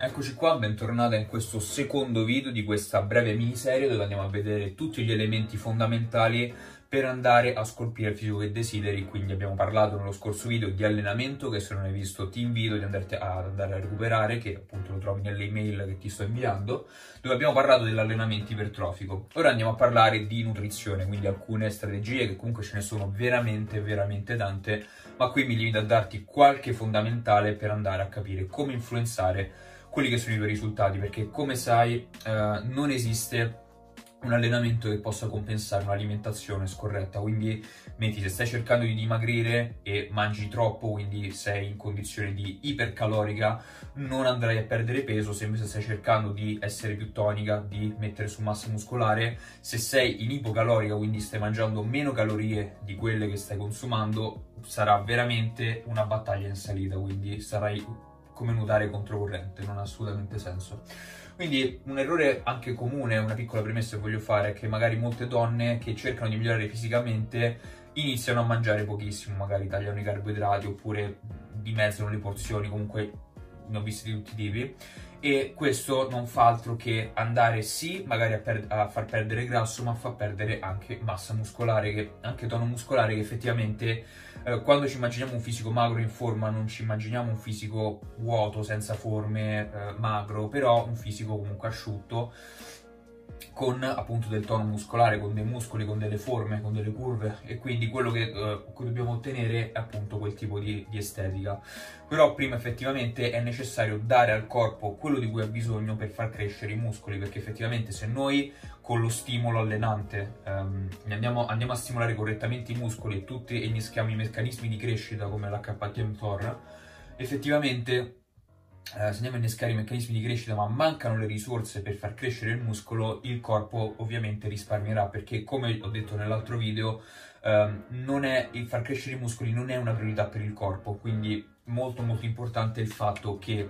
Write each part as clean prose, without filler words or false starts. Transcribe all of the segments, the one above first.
Eccoci qua, bentornata in questo secondo video di questa breve miniserie dove andiamo a vedere tutti gli elementi fondamentali per andare a scolpire il fisico che desideri. Quindi abbiamo parlato nello scorso video di allenamento, che se non hai visto ti invito ad andare a recuperare, che appunto lo trovi nelle email che ti sto inviando, dove abbiamo parlato dell'allenamento ipertrofico. Ora andiamo a parlare di nutrizione, quindi alcune strategie, che comunque ce ne sono veramente tante, ma qui mi limito a darti qualche fondamentale per andare a capire come influenzare quelli che sono i tuoi risultati, perché come sai non esiste un allenamento che possa compensare un'alimentazione scorretta. Quindi metti, se stai cercando di dimagrire e mangi troppo, quindi sei in condizione di ipercalorica, non andrai a perdere peso. Se invece stai cercando di essere più tonica, di mettere su massa muscolare, se sei in ipocalorica, quindi stai mangiando meno calorie di quelle che stai consumando, sarà veramente una battaglia in salita, quindi sarai come nuotare controcorrente, non ha assolutamente senso. Quindi un errore anche comune, una piccola premessa che voglio fare, è che magari molte donne che cercano di migliorare fisicamente iniziano a mangiare pochissimo, magari tagliano i carboidrati oppure dimezzano le porzioni, comunque ne ho visti di tutti i tipi, e questo non fa altro che andare sì magari a far perdere grasso, ma fa perdere anche massa muscolare, anche tono muscolare, che effettivamente quando ci immaginiamo un fisico magro in forma non ci immaginiamo un fisico vuoto, senza forme, magro, però un fisico comunque asciutto, con appunto del tono muscolare, con dei muscoli, con delle forme, con delle curve, e quindi quello che dobbiamo ottenere è appunto quel tipo di estetica. Però prima effettivamente è necessario dare al corpo quello di cui ha bisogno per far crescere i muscoli, perché effettivamente se noi con lo stimolo allenante andiamo a stimolare correttamente i muscoli e tutti gli meccanismi di crescita come l'HTMTOR, effettivamente se andiamo a innescare i meccanismi di crescita ma mancano le risorse per far crescere il muscolo, il corpo ovviamente risparmierà, perché come ho detto nell'altro video il far crescere i muscoli non è una priorità per il corpo. Quindi molto importante il fatto che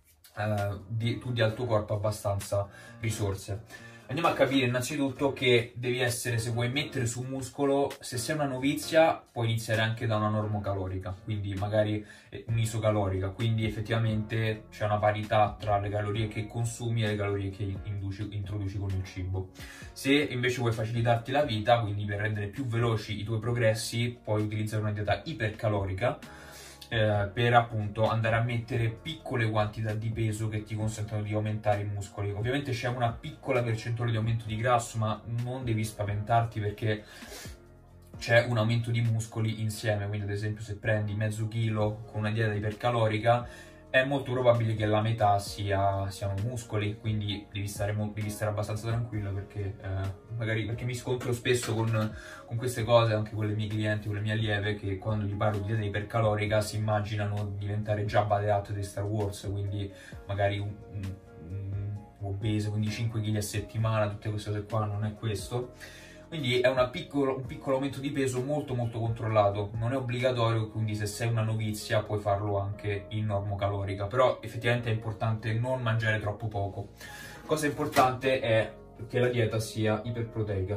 tu dia al tuo corpo abbastanza risorse. Andiamo a capire innanzitutto che devi essere, se vuoi mettere su muscolo, se sei una novizia puoi iniziare anche da una normocalorica, quindi magari un'isocalorica, quindi effettivamente c'è una parità tra le calorie che consumi e le calorie che introduci con il cibo. Se invece vuoi facilitarti la vita, quindi per rendere più veloci i tuoi progressi, puoi utilizzare una dieta ipercalorica, per appunto andare a mettere piccole quantità di peso che ti consentono di aumentare i muscoli. Ovviamente c'è una piccola percentuale di aumento di grasso, ma non devi spaventarti perché c'è un aumento di muscoli insieme. Quindi ad esempio se prendi mezzo chilo con una dieta ipercalorica, è molto probabile che la metà siano muscoli, quindi devi stare abbastanza tranquilla, perché magari perché mi scontro spesso con queste cose anche con le mie clienti, con le mie allieve, che quando gli parlo di dieta ipercalorica si immaginano diventare Jabba the Hutt di Star Wars, quindi magari obese, quindi 5 kg a settimana, tutte queste cose qua. Non è questo. Quindi è un piccolo aumento di peso molto controllato, non è obbligatorio, quindi se sei una novizia puoi farlo anche in normocalorica, però effettivamente è importante non mangiare troppo poco. Cosa importante è che la dieta sia iperproteica.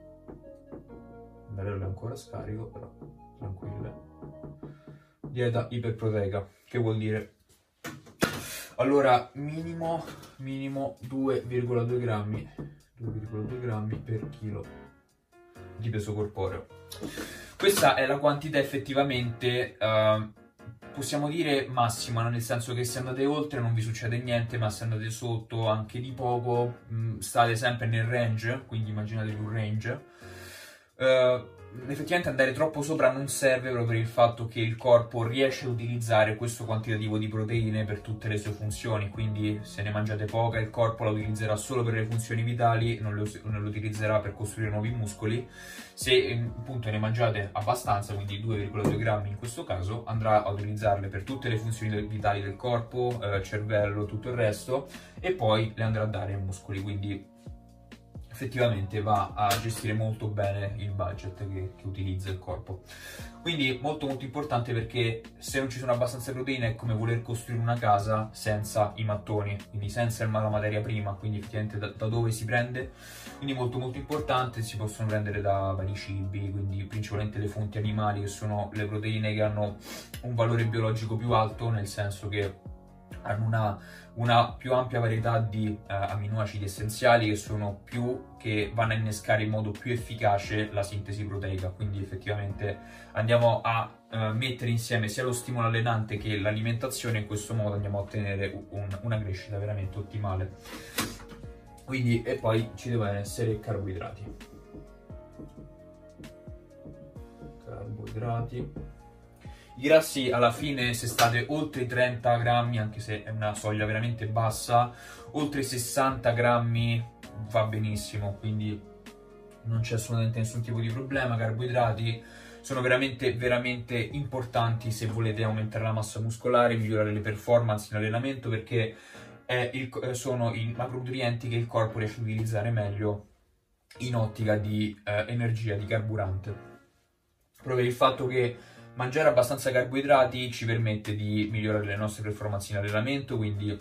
Il barello è ancora scarico, però tranquille. Dieta iperproteica, che vuol dire? Allora, minimo 2,2 grammi per chilo di peso corporeo. Questa è la quantità effettivamente, possiamo dire massima, nel senso che se andate oltre non vi succede niente, ma se andate sotto anche di poco, state sempre nel range, quindi immaginatevi un range. Effettivamente andare troppo sopra non serve, proprio per il fatto che il corpo riesce a utilizzare questo quantitativo di proteine per tutte le sue funzioni, quindi se ne mangiate poca il corpo la utilizzerà solo per le funzioni vitali, non lo utilizzerà per costruire nuovi muscoli. Se appunto ne mangiate abbastanza, quindi 2,2 grammi in questo caso, andrà a utilizzarle per tutte le funzioni vitali del corpo, cervello, tutto il resto, e poi le andrà a dare ai muscoli, quindi effettivamente va a gestire molto bene il budget che utilizza il corpo. Quindi molto importante, perché se non ci sono abbastanza proteine è come voler costruire una casa senza i mattoni, quindi senza la materia prima, quindi effettivamente da dove si prende? Quindi molto importante, si possono prendere da vari cibi, quindi principalmente le fonti animali, che sono le proteine che hanno un valore biologico più alto, nel senso che hanno una più ampia varietà di aminoacidi essenziali che vanno a innescare in modo più efficace la sintesi proteica, quindi effettivamente andiamo a mettere insieme sia lo stimolo allenante che l'alimentazione, in questo modo andiamo a ottenere una crescita veramente ottimale. Quindi, e poi ci devono essere carboidrati. I grassi alla fine, se state oltre i 30 grammi, anche se è una soglia veramente bassa, oltre i 60 grammi va benissimo, quindi non c'è assolutamente nessun tipo di problema. Carboidrati sono veramente, veramente importanti se volete aumentare la massa muscolare, migliorare le performance in allenamento, perché sono i macronutrienti che il corpo riesce a utilizzare meglio in ottica di energia, di carburante. Proprio per il fatto che mangiare abbastanza carboidrati ci permette di migliorare le nostre performance in allenamento, quindi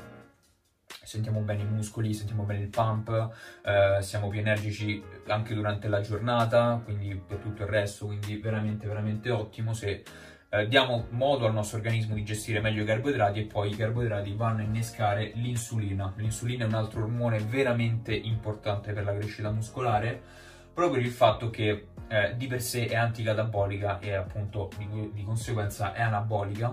sentiamo bene i muscoli, sentiamo bene il pump, siamo più energici anche durante la giornata, quindi per tutto il resto, quindi veramente veramente ottimo se diamo modo al nostro organismo di gestire meglio i carboidrati, e poi i carboidrati vanno a innescare l'insulina. L'insulina è un altro ormone veramente importante per la crescita muscolare, proprio per il fatto che di per sé è anticatabolica e appunto di conseguenza è anabolica,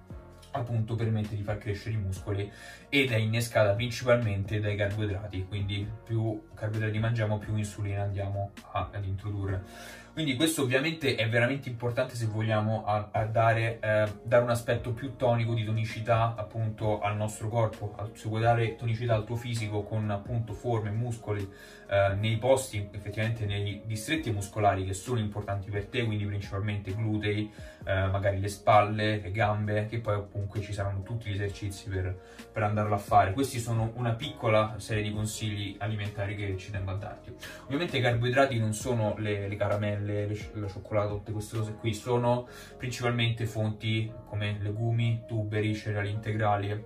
appunto permette di far crescere i muscoli, ed è innescata principalmente dai carboidrati, quindi più carboidrati mangiamo più insulina andiamo ad introdurre. Quindi questo ovviamente è veramente importante se vogliamo dare un aspetto più tonico, di tonicità appunto al nostro corpo. Se vuoi dare tonicità al tuo fisico con appunto forme, muscoli nei posti, effettivamente nei distretti muscolari che sono importanti per te, quindi principalmente glutei, magari le spalle, le gambe, che poi comunque ci saranno tutti gli esercizi per andarlo a fare. Questi sono una piccola serie di consigli alimentari che ci tengo a darti. Ovviamente i carboidrati non sono le caramelle, la cioccolata, tutte queste cose qui, sono principalmente fonti come legumi, tuberi, cereali integrali,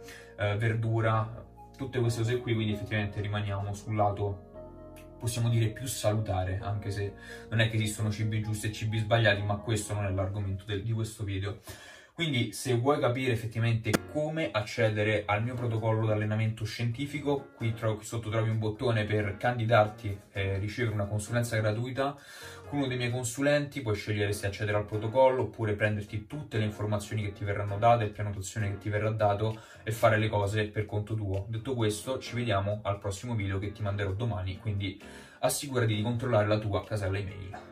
verdura, tutte queste cose qui, quindi effettivamente rimaniamo sul lato, possiamo dire, più salutare, anche se non è che esistono cibi giusti e cibi sbagliati, ma questo non è l'argomento di questo video. Quindi se vuoi capire effettivamente come accedere al mio protocollo di allenamento scientifico, qui sotto trovi un bottone per candidarti e ricevere una consulenza gratuita con uno dei miei consulenti. Puoi scegliere se accedere al protocollo oppure prenderti tutte le informazioni che ti verranno date, il piano d'azione che ti verrà dato, e fare le cose per conto tuo. Detto questo, ci vediamo al prossimo video che ti manderò domani, quindi assicurati di controllare la tua casella email.